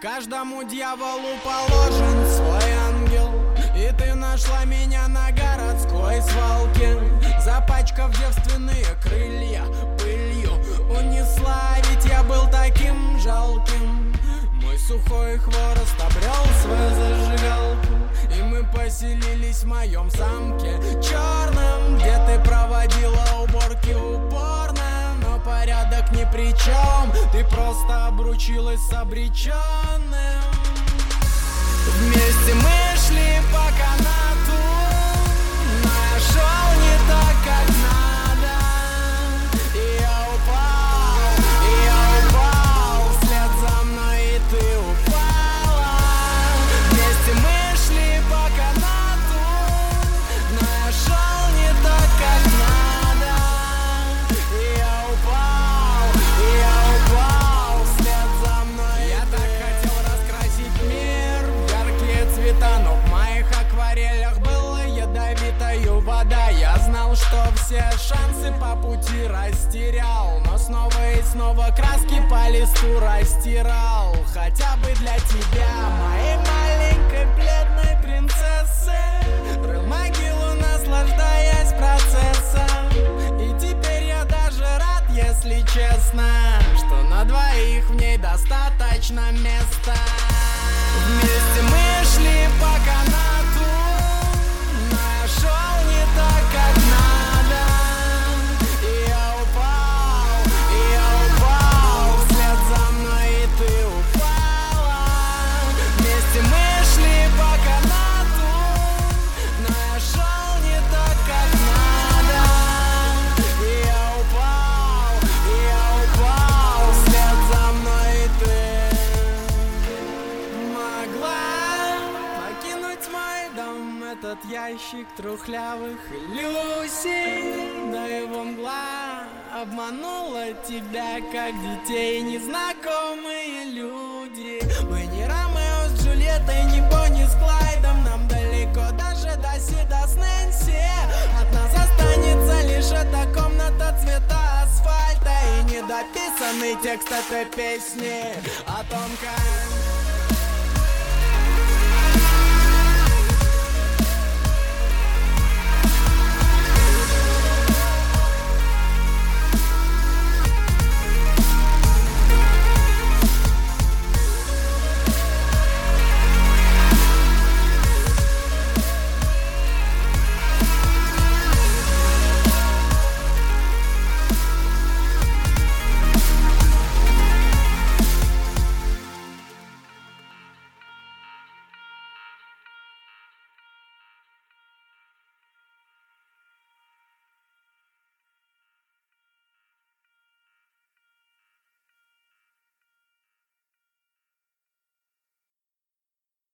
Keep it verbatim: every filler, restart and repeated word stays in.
Каждому дьяволу положен свой ангел, и ты нашла меня на городской свалке, запачкав девственные крылья пылью. Унесла, ведь я был таким жалким. Мой сухой хворост обрел свою зажигалку, и мы поселились в моем замке черном, где ты проводила уборки упорно. Но порядок ни при чем, ты просто обручилась с обреченным. Вместе мы шли по канату, но я шел не так, как надо. И я упал, и я упал вслед за мной, и ты упала. Вместе мы шли по канату, но я шел не так, как надо. И я упал, и я упал вслед за мной. Я так хотел раскрасить мир в яркие цвета, но в моих акварелях была ядовитая вода. Я знал, что все шансы по пути растерял, но снова и снова краски по листу растирал. Хотя бы для тебя, моей маленькой бледной принцессы, рыл могилу, наслаждаясь процессом. И теперь я даже рад, если честно, что на двоих в ней достаточно места. Вместе мы шли по канату, но я шел не так, как надо. И я упал, и я упал вслед за мной, и ты упала. Вместе мы шли по канату, но я шел не так, как надо. И я упал, и я упал вслед за мной, и ты могла покинуть мой дом, этот ящик трухлявых иллюзий. Да его мгла обманула тебя, как детей незнакомые люди. Мы не Ромео с Джульеттой, не Бонни с Клайдом. Нам далеко даже до Сида с Нэнси. От нас останется лишь эта комната цвета асфальта и недописанный текст этой песни о том, как